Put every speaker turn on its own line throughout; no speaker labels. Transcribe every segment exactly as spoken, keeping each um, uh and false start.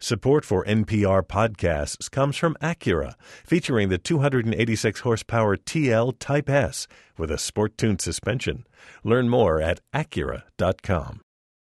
Support for N P R podcasts comes from Acura, featuring the two hundred eighty-six horsepower T L Type S with a sport-tuned suspension. Learn more at Acura dot com.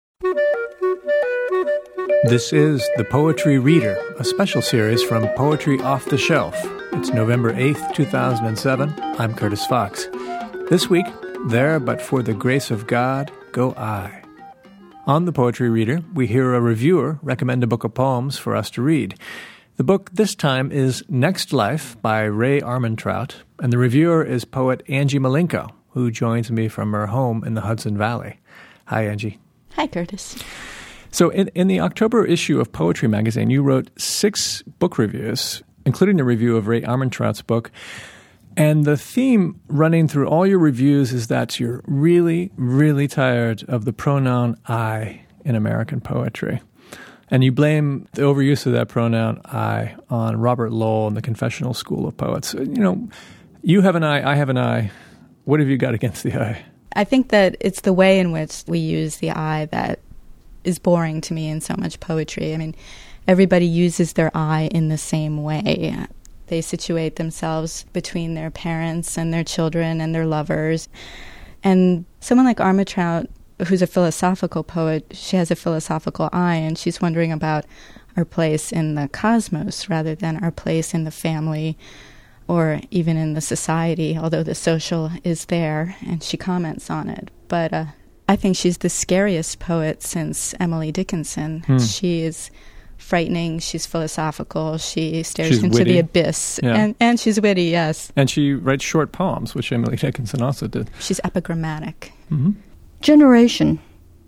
This is The Poetry Reader, a special series from Poetry Off the Shelf. It's November eighth, two thousand seven. I'm Curtis Fox. This week, There But For the Grace of God Go I. On The Poetry Reader, we hear a reviewer recommend a book of poems for us to read. The book this time is Next Life by Ray Armantrout, and the reviewer is poet Angie Malenko, who joins me from her home in the Hudson Valley. Hi, Angie.
Hi, Curtis.
So in, in the October issue of Poetry Magazine, you wrote six book reviews, including a review of Ray Armantrout's book. And the theme running through all your reviews is that you're really, really tired of the pronoun I in American poetry. And you blame the overuse of that pronoun I on Robert Lowell and the Confessional School of Poets. You know, you have an I, I have an I. What have you got against the I?
I think that it's the way in which we use the I that is boring to me in so much poetry. I mean, everybody uses their I in the same way. They situate themselves between their parents and their children and their lovers. And someone like Armantrout, who's a philosophical poet, she has a philosophical eye, and she's wondering about our place in the cosmos rather than our place in the family or even in the society, although the social is there, and she comments on it. But uh, I think she's the scariest poet since Emily Dickinson. Hmm. She is frightening, she's philosophical, she stares
she's
into
witty.
the abyss,
yeah.
and, and she's witty, yes.
And she writes short poems, which Emily Dickinson also did.
She's epigrammatic.
Mm-hmm.
Generation.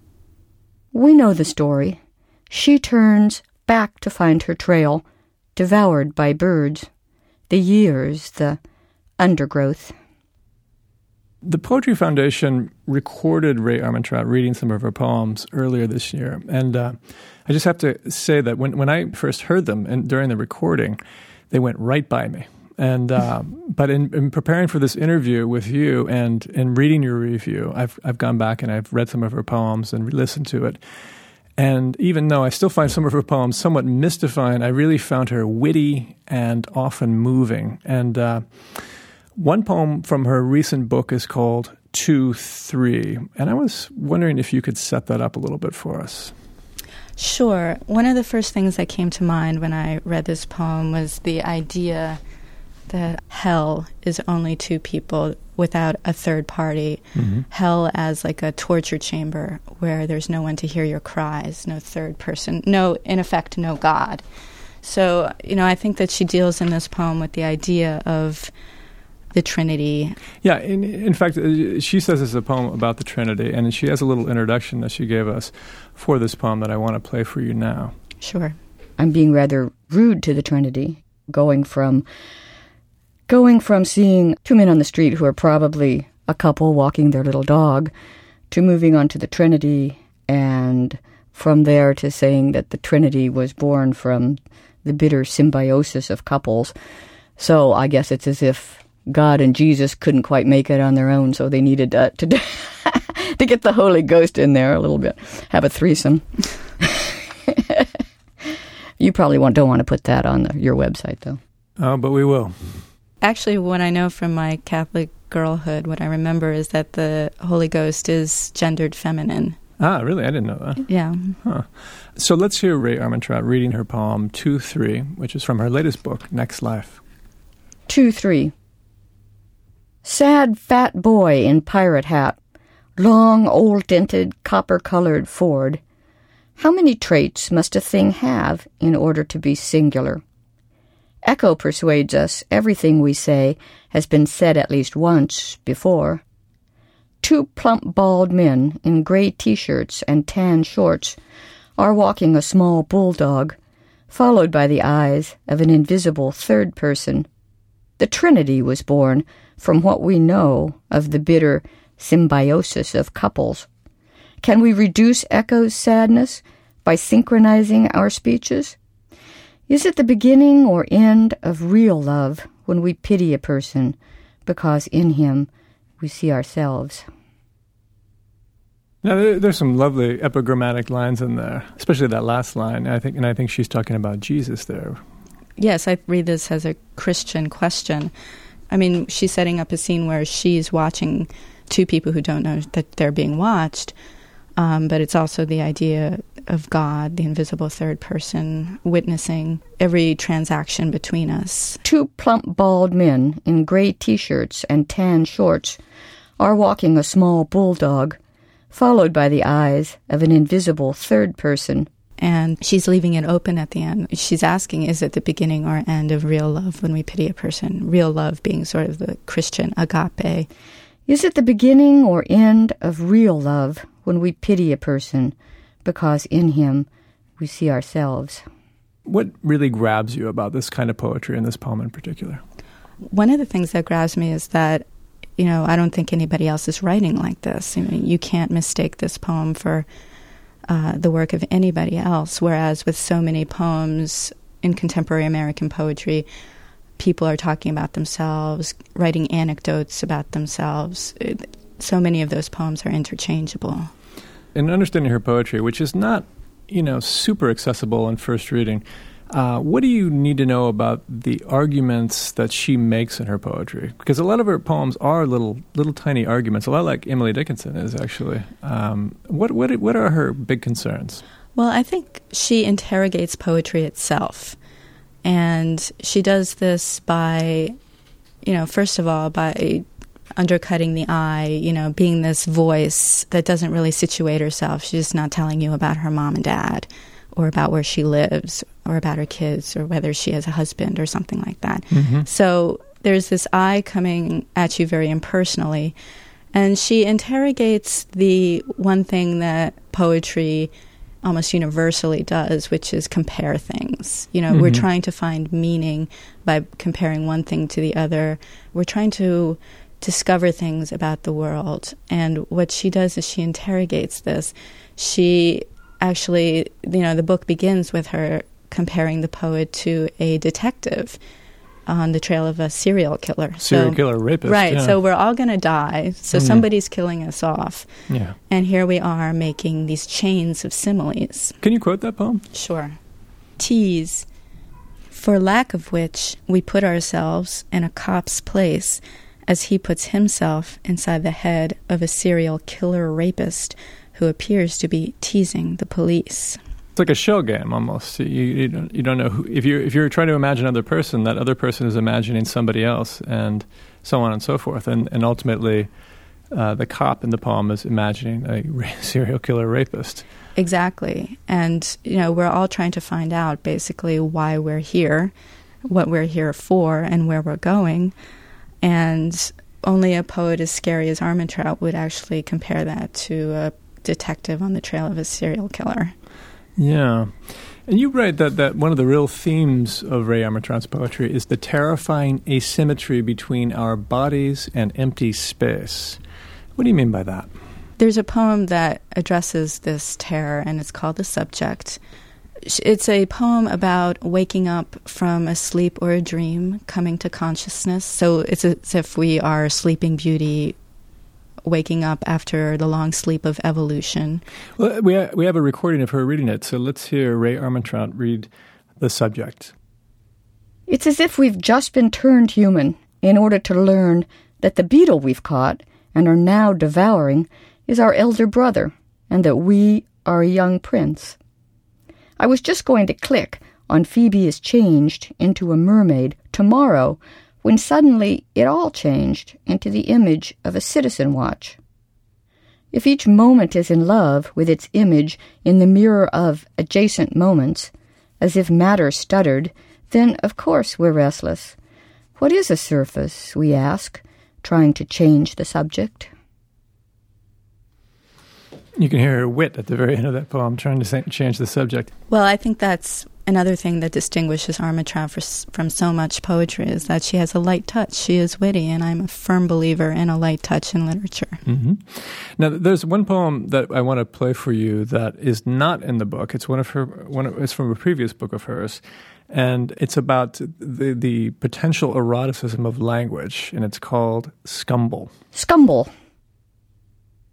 We know the story. She turns back to find her trail, devoured by birds. The years, the undergrowth.
The Poetry Foundation recorded Ray Armantrout reading some of her poems earlier this year. And uh, I just have to say that when, when I first heard them and during the recording, they went right by me. And uh, but in, in preparing for this interview with you and in reading your review, I've I've gone back and I've read some of her poems and listened to it. And even though I still find some of her poems somewhat mystifying, I really found her witty and often moving. And uh, one poem from her recent book is called two three. And I was wondering if you could set that up a little bit for us.
Sure. One of the first things that came to mind when I read this poem was the idea that hell is only two people without a third party. Mm-hmm. Hell as like a torture chamber where there's no one to hear your cries, no third person, no, in effect, no God. So, you know, I think that she deals in this poem with the idea of the Trinity.
Yeah, in, in fact, she says it's a poem about the Trinity, and she has a little introduction that she gave us for this poem that I want to play for you now.
Sure.
I'm being rather rude to the Trinity, going from going from seeing two men on the street who are probably a couple walking their little dog to moving on to the Trinity, and from there to saying that the Trinity was born from the bitter symbiosis of couples. So I guess it's as if God and Jesus couldn't quite make it on their own, so they needed uh, to to get the Holy Ghost in there a little bit, have a threesome. You probably want, don't want to put that on the, your website, though.
Oh, but we will.
Actually, what I know from my Catholic girlhood, what I remember is that the Holy Ghost is gendered feminine.
Ah, really? I didn't know that.
Yeah.
Huh. So let's hear Ray Armantrout reading her poem two three, which is from her latest book, Next Life.
two three. Sad fat boy in pirate hat, long old-dented copper-colored Ford. How many traits must a thing have in order to be singular? Echo persuades us everything we say has been said at least once before. Two plump bald men in gray T-shirts and tan shorts are walking a small bulldog, followed by the eyes of an invisible third person. The Trinity was born from what we know of the bitter symbiosis of couples. Can we reduce Echo's sadness by synchronizing our speeches? Is it the beginning or end of real love when we pity a person because in him we see ourselves?
Now, there, there's some lovely epigrammatic lines in there, especially that last line. I think, and I think she's talking about Jesus there.
Yes, I read this as a Christian question. I mean, she's setting up a scene where she's watching two people who don't know that they're being watched, um, but it's also the idea of God, the invisible third person, witnessing every transaction between us.
Two plump, bald men in gray T-shirts and tan shorts are walking a small bulldog, followed by the eyes of an invisible third person.
And she's leaving it open at the end. She's asking, is it the beginning or end of real love when we pity a person? Real love being sort of the Christian agape.
Is it the beginning or end of real love when we pity a person, because in him we see ourselves?
What really grabs you about this kind of poetry and this poem in particular?
One of the things that grabs me is that, you know, I don't think anybody else is writing like this. I mean, you can't mistake this poem for uh, the work of anybody else, whereas with so many poems in contemporary American poetry, people are talking about themselves, writing anecdotes about themselves. It, so many of those poems are interchangeable.
In understanding her poetry, which is not, you know, super accessible in first reading, uh, what do you need to know about the arguments that she makes in her poetry? Because a lot of her poems are little, little tiny arguments, a lot like Emily Dickinson is actually. Um, what, what, what are her big concerns?
Well, I think she interrogates poetry itself. And she does this by, you know, first of all, by undercutting the I, you know, being this voice that doesn't really situate herself. She's just not telling you about her mom and dad or about where she lives or about her kids or whether she has a husband or something like that. Mm-hmm. So there's this I coming at you very impersonally. And she interrogates the one thing that poetry almost universally does, which is compare things. You know, mm-hmm. we're trying to find meaning by comparing one thing to the other. We're trying to discover things about the world. And what she does is she interrogates this. She actually, you know, the book begins with her comparing the poet to a detective on the trail of a serial killer.
Serial
so,
killer, rapist.
Right.
Yeah.
So we're all going to die. So mm. somebody's killing us off.
Yeah.
And here we are making these chains of similes.
Can you quote that poem?
Sure. Tease, for lack of which we put ourselves in a cop's place as he puts himself inside the head of a serial killer rapist who appears to be teasing the police.
It's like a shell game almost. You, you don't you don't know who, if you if you're trying to imagine another person, that other person is imagining somebody else, and so on and so forth. And and ultimately, uh, the cop in the poem is imagining a ra- serial killer rapist.
Exactly. And you know, we're all trying to find out basically why we're here, what we're here for, and where we're going. And only a poet as scary as Armentrout would actually compare that to a detective on the trail of a serial killer.
Yeah. And you write that, that one of the real themes of Rae Armentrout's poetry is the terrifying asymmetry between our bodies and empty space. What do you mean by that?
There's a poem that addresses this terror, and it's called The Subject. It's a poem about waking up from a sleep or a dream, coming to consciousness. So it's as if we are Sleeping Beauty, waking up after the long sleep of evolution.
Well, we ha- we have a recording of her reading it, so let's hear Rae Armentrout read The Subject.
It's as if we've just been turned human in order to learn that the beetle we've caught and are now devouring is our elder brother, and that we are a young prince. I was just going to click on Phoebe is changed into a mermaid tomorrow when suddenly it all changed into the image of a citizen watch. If each moment is in love with its image in the mirror of adjacent moments, as if matter stuttered, then of course we're restless. What is a surface, we ask, trying to change the subject?
You can hear her wit at the very end of that poem, trying to say, change the subject.
Well, I think that's another thing that distinguishes Armentrout for, from so much poetry is that she has a light touch. She is witty, and I'm a firm believer in a light touch in literature. Mm-hmm.
Now, there's one poem that I want to play for you that is not in the book. It's one of her. One of, it's from a previous book of hers, and it's about the the potential eroticism of language, and it's called Scumble.
Scumble.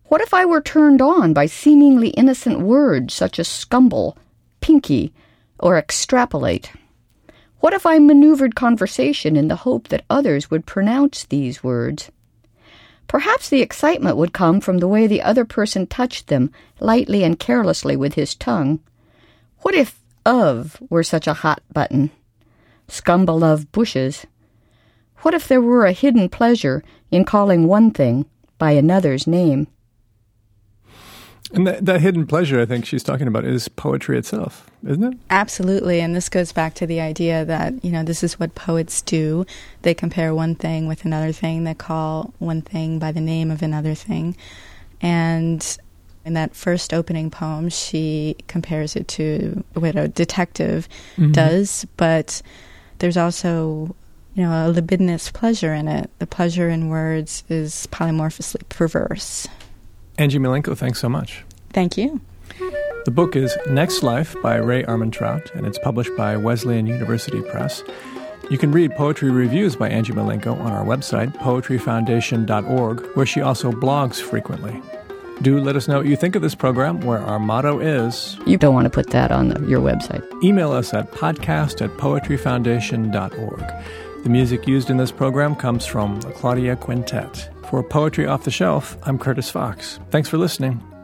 What if I were turned on by seemingly innocent words such as scumble, pinky, or extrapolate? What if I maneuvered conversation in the hope that others would pronounce these words? Perhaps the excitement would come from the way the other person touched them lightly and carelessly with his tongue. What if of were such a hot button? Scumble of bushes. What if there were a hidden pleasure in calling one thing by another's name?
And that, that hidden pleasure, I think she's talking about, is poetry itself, isn't it?
Absolutely. And this goes back to the idea that, you know, this is what poets do. They compare one thing with another thing. They call one thing by the name of another thing. And in that first opening poem, she compares it to what a detective mm-hmm. does. But there's also, you know, a libidinous pleasure in it. The pleasure in words is polymorphously perverse.
Angie Malenko, thanks so much.
Thank you.
The book is Next Life by Rae Armantrout, and it's published by Wesleyan University Press. You can read poetry reviews by Angie Malenko on our website, poetry foundation dot org, where she also blogs frequently. Do let us know what you think of this program, where our motto is...
You don't want to put that on the, your website.
Email us at podcast at poetry foundation dot org. The music used in this program comes from the Claudia Quintet. For Poetry Off the Shelf, I'm Curtis Fox. Thanks for listening.